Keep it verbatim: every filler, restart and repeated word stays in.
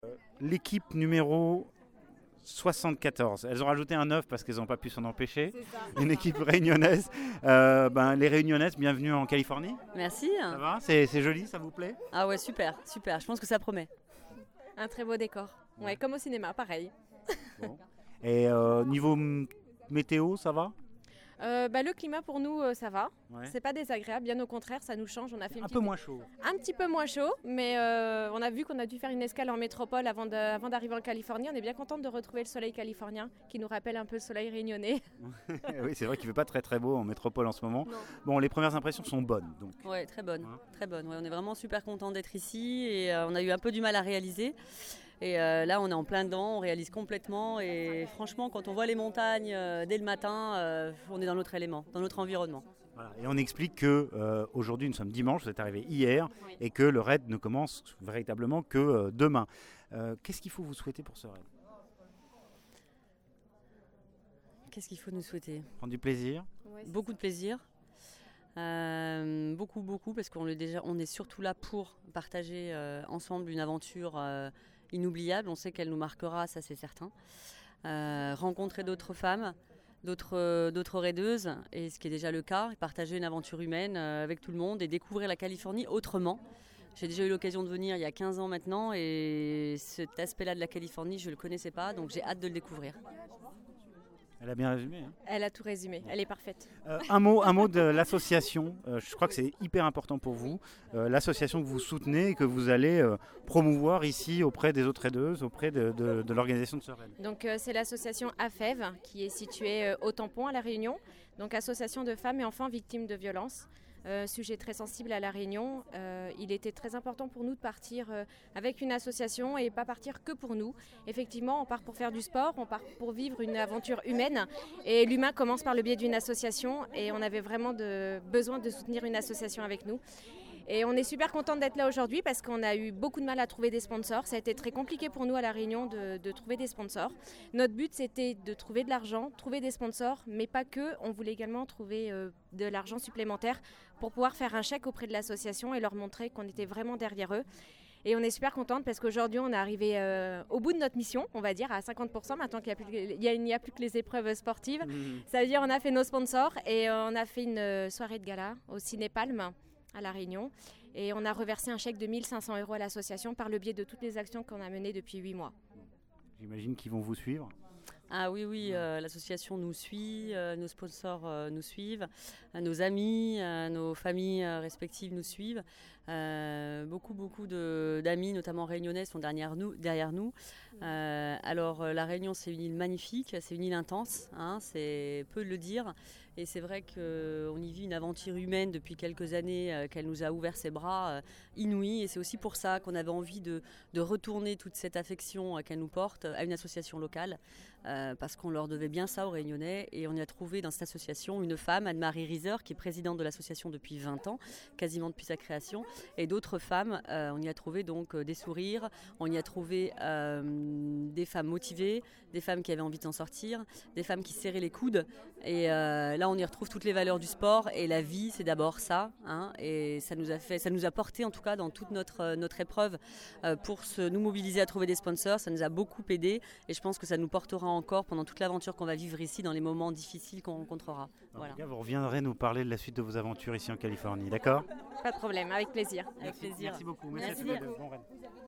L'équipe numéro soixante-quatorze. Elles ont rajouté un neuf parce qu'elles n'ont pas pu s'en empêcher. Une équipe réunionnaise. Euh, ben, les réunionnaises, bienvenue en Californie. Merci. Ça va, c'est, c'est joli, ça vous plaît? Ah ouais, super, super. Je pense que ça promet. Un très beau décor. Ouais, comme au cinéma, pareil. Bon. Et euh, niveau m- météo, ça va? Euh, bah, le climat pour nous, euh, ça va. Ouais. C'est pas désagréable, bien au contraire, ça nous change. On a fait une Un petite- peu moins chaud. un petit peu moins chaud, mais euh, on a vu qu'on a dû faire une escale en métropole avant, de- avant d'arriver en Californie. On est bien contente de retrouver le soleil californien qui nous rappelle un peu le soleil réunionnais. Oui, c'est vrai qu'il ne fait pas très très beau en métropole en ce moment. Non. Bon, les premières impressions sont bonnes. Donc. Ouais, très bonne, Hein très bonne. Ouais, on est vraiment super content d'être ici et euh, on a eu un peu du mal à réaliser. Et euh, là, on est en plein dedans, on réalise complètement. Et franchement, quand on voit les montagnes euh, dès le matin, euh, on est dans notre élément, dans notre environnement. Voilà. Et on explique que euh, aujourd'hui, nous sommes dimanche, vous êtes arrivé hier, Oui. et que le raid ne commence véritablement que euh, demain. Euh, qu'est-ce qu'il faut vous souhaiter pour ce raid? Qu'est-ce qu'il faut nous souhaiter? Prendre du plaisir? Beaucoup de plaisir. Euh, beaucoup, beaucoup, parce qu'on est, déjà, on est surtout là pour partager euh, ensemble une aventure euh, inoubliable. On sait qu'elle nous marquera, ça c'est certain. Euh, rencontrer d'autres femmes, d'autres, euh, d'autres raideuses, et ce qui est déjà le cas, partager une aventure humaine euh, avec tout le monde et découvrir la Californie autrement. J'ai déjà eu l'occasion de venir il y a quinze ans maintenant, et cet aspect-là de la Californie, je ne le connaissais pas, donc j'ai hâte de le découvrir. Elle a bien résumé. Hein. Elle a tout résumé, elle est parfaite. Euh, un, mot, un mot de l'association. Euh, je crois que c'est hyper important pour vous. Euh, l'association que vous soutenez et que vous allez euh, promouvoir ici auprès des autres raideuses, auprès de, de, de l'organisation de ce raid. Donc euh, c'est l'association A F E V qui est située euh, au Tampon à La Réunion, donc association de femmes et enfants victimes de violences. Euh, sujet très sensible à La Réunion. Euh, il était très important pour nous de partir euh, avec une association et pas partir que pour nous. Effectivement, on part pour faire du sport, on part pour vivre une aventure humaine et l'humain commence par le biais d'une association et on avait vraiment de, besoin de soutenir une association avec nous. Et on est super contente d'être là aujourd'hui parce qu'on a eu beaucoup de mal à trouver des sponsors. Ça a été très compliqué pour nous à La Réunion de, de trouver des sponsors. Notre but, c'était de trouver de l'argent, trouver des sponsors, mais pas que. On voulait également trouver euh, de l'argent supplémentaire pour pouvoir faire un chèque auprès de l'association et leur montrer qu'on était vraiment derrière eux. Et on est super contente parce qu'aujourd'hui, on est arrivé euh, au bout de notre mission, on va dire, à cinquante pour cent. Maintenant qu'il n'y a, a, a plus que les épreuves sportives. Mmh. Ça veut dire qu'on a fait nos sponsors et on a fait une soirée de gala au Cinépalme à La Réunion. Et on a reversé un chèque de mille cinq cents euros à l'association par le biais de toutes les actions qu'on a menées depuis huit mois. J'imagine qu'ils vont vous suivre. Ah oui, oui, euh, l'association nous suit, euh, nos sponsors euh, nous suivent, euh, nos amis, euh, nos familles euh, respectives nous suivent. Euh, beaucoup, beaucoup de, d'amis, notamment réunionnais, sont derrière nous. Derrière nous. Euh, alors, euh, la Réunion, c'est une île magnifique, c'est une île intense, hein, c'est peu de le dire. Et c'est vrai qu'on y vit une aventure humaine depuis quelques années, euh, qu'elle nous a ouvert ses bras euh, inouïs. Et c'est aussi pour ça qu'on avait envie de, de retourner toute cette affection euh, qu'elle nous porte à une association locale. Euh, parce qu'on leur devait bien ça aux Réunionnais. Et on y a trouvé dans cette association une femme, Anne-Marie Rieser, qui est présidente de l'association depuis vingt ans, quasiment depuis sa création. Et d'autres femmes, euh, on y a trouvé donc euh, des sourires, on y a trouvé euh, des femmes motivées, des femmes qui avaient envie de s'en sortir, des femmes qui serraient les coudes. Et euh, là, on y retrouve toutes les valeurs du sport. Et la vie, c'est d'abord ça. Hein, et ça nous a fait, ça nous a porté, en tout cas, dans toute notre, notre épreuve euh, pour se, nous mobiliser à trouver des sponsors. Ça nous a beaucoup aidé. Et je pense que ça nous portera encore pendant toute l'aventure qu'on va vivre ici, dans les moments difficiles qu'on rencontrera. Voilà. En tout cas, vous reviendrez nous parler de la suite de vos aventures ici en Californie, d'accord? Pas de problème, avec plaisir. Avec plaisir. Merci beaucoup. Merci, Merci à tous les deux. beaucoup. Bon raid.